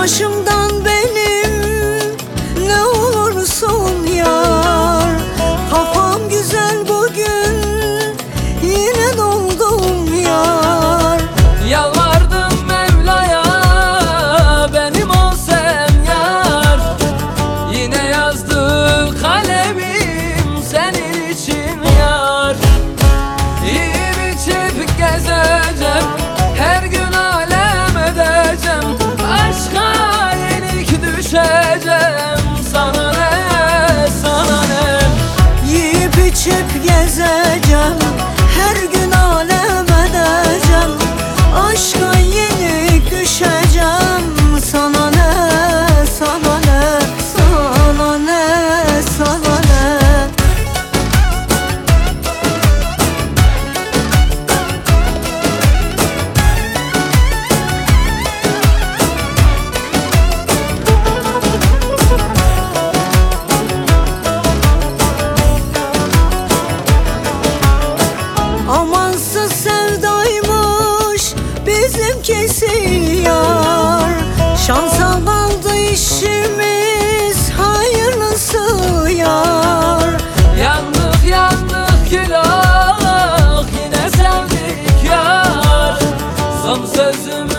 başımdan benim ne olursun yar. Kafam güzel bugün yine doldum yar. Yalvardım Mevla'ya benim ol sen yar. Yine yazdı kalemim senin için yar. Yiyip içip gezeceğim, her gün alem edeceğim. Aşka yenik düşeceğim, sana ne, sana ne. Yiyip içip gezeceğim, her gün alem edeceğim. Aşka yenik düşeceğim, sana ne, sana ne, sana ne, sana ne. Amansız sevdaymış bizimkisi yar. Şansa kaldı işimiz, hayırlısı yar. Yandık yandık külah, yine sevdik yar. Son sözümü